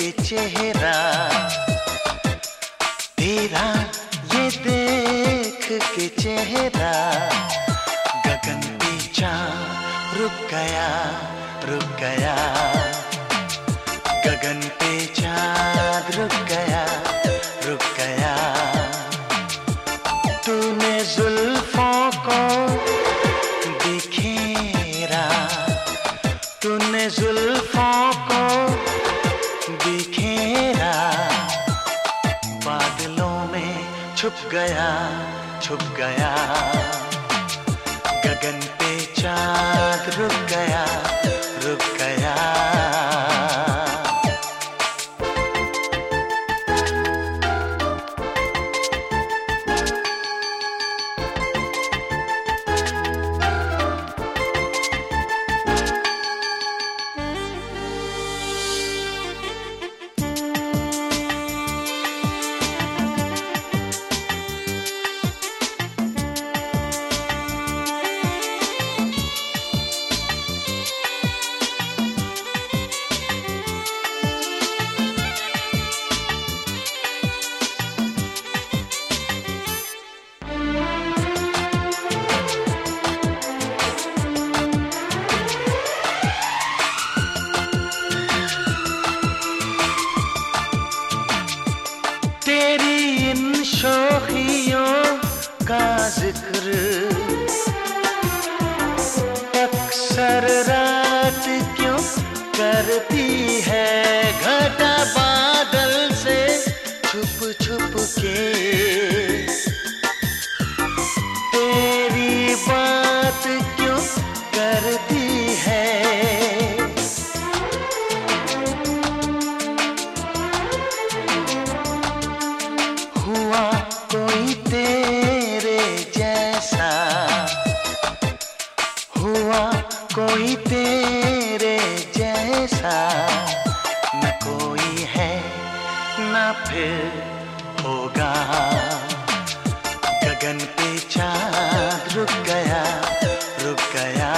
के चेहरा, तेरा ये देख के चेहरा, गगन पे चाँद रुक गया, रुक गया, गगन पे चाँद रुक गया, रुक गया। तूने जुल्फों को बिखेरा, तूने जुल्फों को बिखेरा, बादलों में छुप गया, छुप गया, गगन पे चाँद रुक गया, रुक गया। तेरी इन शौखियों का जिक्र अक्सर रात क्यों करती है, घटा बादल से छुप छुप के। तेरी बात क्यों करती है, हुआ कोई तेरे जैसा, हुआ कोई तेरे जैसा, न कोई है न फिर होगा, गगन पे चाँद रुक गया, रुक गया।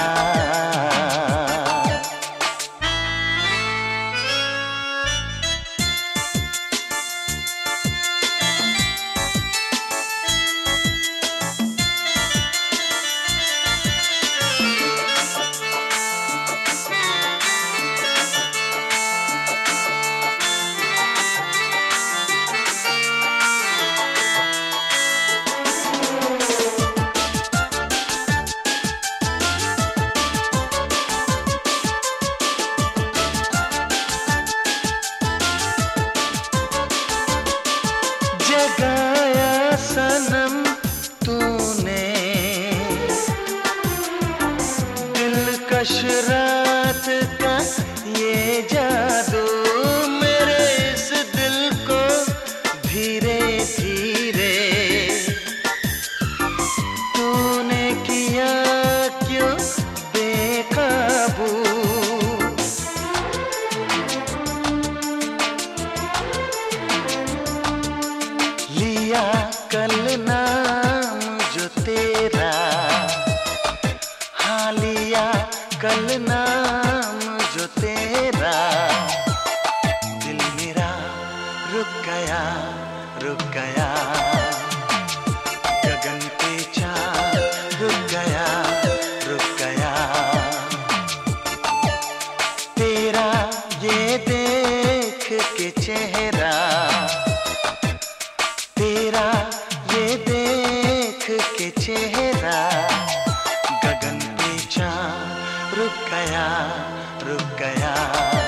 जगाया सनम तूने दिलकश रात का ये जादू, मेरे इस दिल को धीरे धीरे तूने किया क्यों बेकाबू। लिया कल नाम जो तेरा, हाँ लिया कल नाम जो तेरा, दिल मेरा रुक गया, रुक गया, गगन पे चाँद रुक गया, रुक गया। तेरा ये देख के चेहरा, तेरा ये देख के चेहरा, गगन पे चाँद रुक गया, रुक गया।